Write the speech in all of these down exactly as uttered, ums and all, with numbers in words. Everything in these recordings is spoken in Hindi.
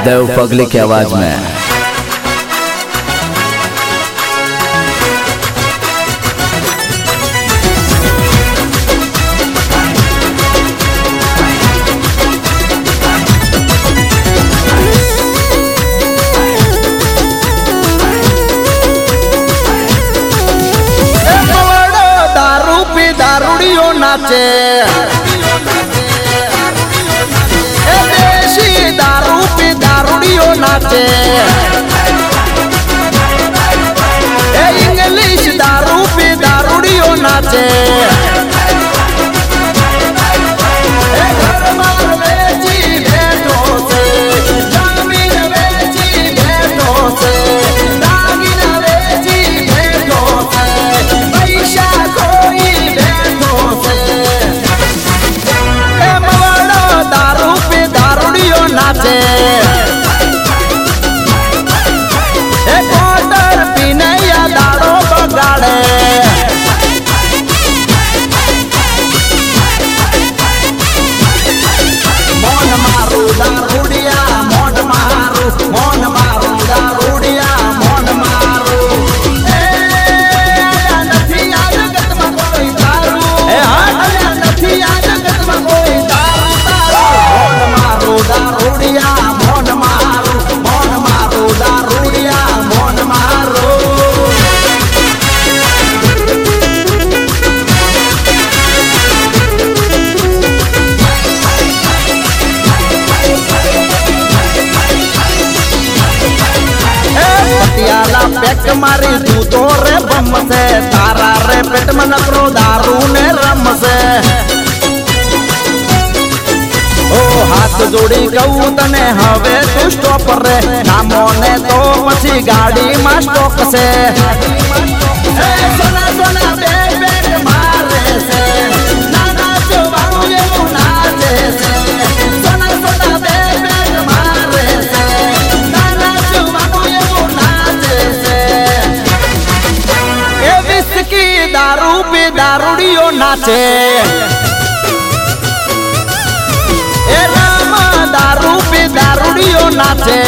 देव पगली की आवाज में। दारू पी दारूड़ियों नाचे, देशी दारू पी दारूड़ियों नाचे, इंग्लिश दारू पी दारूड़ियों नाचे, घर मार बेची भेंटों से, जमीन बेची भेंटों से, दागिना बेची भेंटों से, पैसा कोई भेंटों से, ए मवाड़ो दारू पी दारूड़ियों नाचे, ए क्वार्टर पीने या दाड़ो बगाड़े, मोन मारू दारूड़िया मोन मारू, मोन मारू दारूड़िया मोन मारू, ए आया नथी आ जगत में कोई दारू, ए आया नथी आ जगत में कोई दारू दारू, मोन मारू दारूड़िया मोन मारू, मोन मारू दारूड़िया मोन मारू। पटियाला पैक मारी तू तो रे बम से, तारा रे पेट में नकरो दारू ने रम से, ओ हाथ जोड़ी कहूं तने हवे तू स्टॉप रे, नामो ने तो पछी गाड़ी में स्टॉक से, ए सोना सोना बेग बेग मारे से, नाना चुबाऊ ये नाचे से, सोना सोना बेग बेग मारे से, नाना चुबाऊ ये नाचे से, ए विस्की दारू पी दारूड़ियों नाचे, ए राम दारू पी दारूड़ियों नाचे,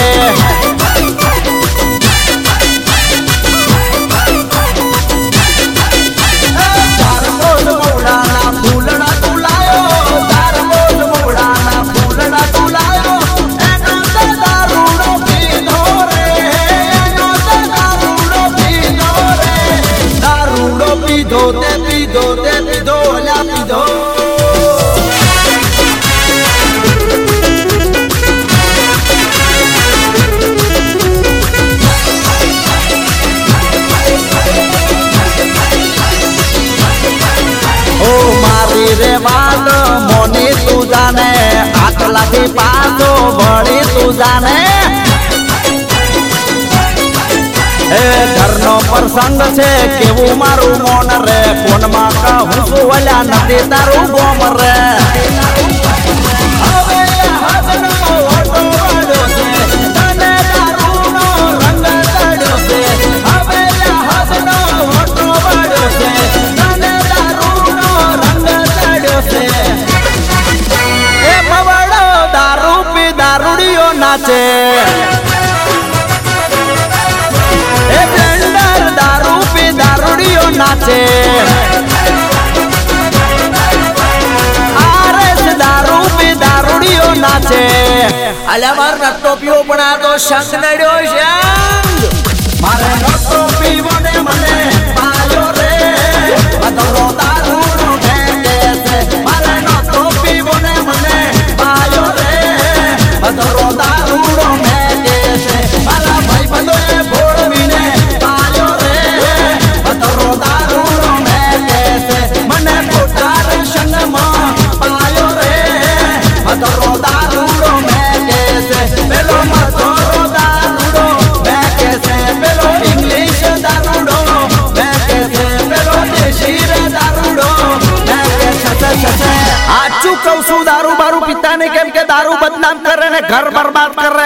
दार बोल मोड़ाना फूलना तुलायो, दार बोल मोड़ाना फूलना तुलायो, ए नोते दारूड़ो पी धोरे, ए नोते दारूड़ो पी धोरे, दारूड़ो पी धोते पी धोते पी धोला पी धो। ओ मारी रे बात मोनी तू जाने, आटला की पासो बड़ी तू जाने, ए घरनो प्रसंग छे केवू मारू मोन रे, कोन मां का हुसु वाला नदी तारू गोम रे, હવે હસનો ઓટો વાળો છે, તને દારૂનો રંગ ચડ્યો છે, હવે હસનો ઓટો વાળો છે, તને દારૂનો રંગ ચડ્યો છે, એ મવાડો દારૂ પી દારૂડિયો નાચે, ए ब्लेंडर दारू पी दारूड़ियों नाचे, आरएस दारू पी दारूड़ियों नाचे, अल्या मार नट्टो पीवो पण आ तो शंख नड्यो शंख, मारे नट्टो पीवो ने मने पायो रे, बदलो दारूड़ो ढेंगे से, मारे नट्टो पीवो ने मने पायो रे, बदलो दारूड़ो ढेंगे से, मारा भाई बंदोए भोड़ मीने पायो रे, बदलो दारूड़ो ढेंगे से, मने कोटार संग मां पायो रे, बदलो दारूड़ो ढेंगे से, पेलो मजोरो दारूड़ो ढेंगे से, पेलो इंग्लिश दारूड़ो ढेंगे से, पेलो देशी दारूड़ो ढेंगे से। आजू कहूं दारू बारू पीता ने केम के दारू बदनाम कर रहे, घर बर्बाद कर